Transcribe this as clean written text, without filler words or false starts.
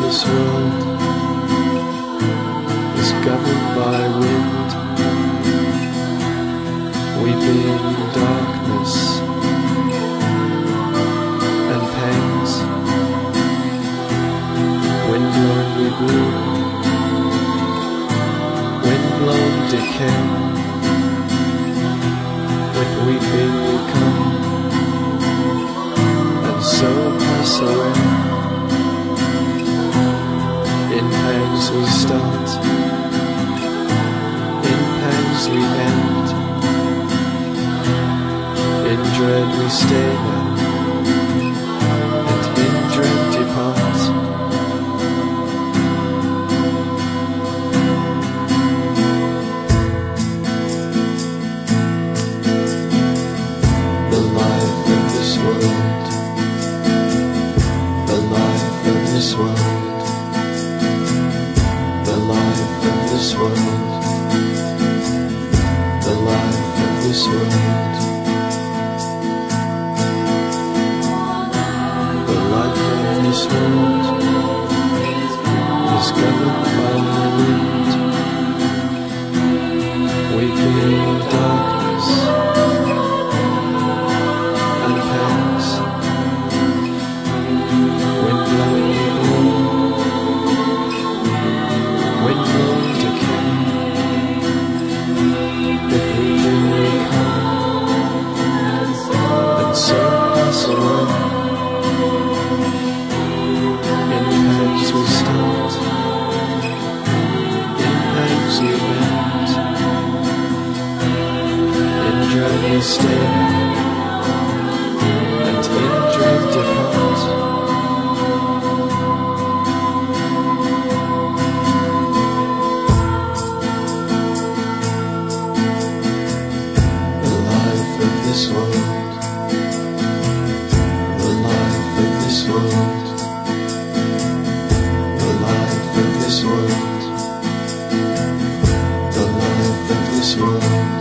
this world is governed by wind, weeping darkness and pangs, wind-blown we bloom, wind-blown decay, with weeping we come, and so pass away. In pangs we start, in pangs we end, in dread we stay now, and in dread depart. The life of this world, the life of this world, the life of this world, the life of this world, the life of this world is governed by wind, weeping darkness and pangs, wind-blown gloom, wind-blown decay, with weeping we come, and so pass away. In pangs we start, in pangs we end, in dread we stay, and in dread depart. This world, the life of this world, the life of this world, the life of this world.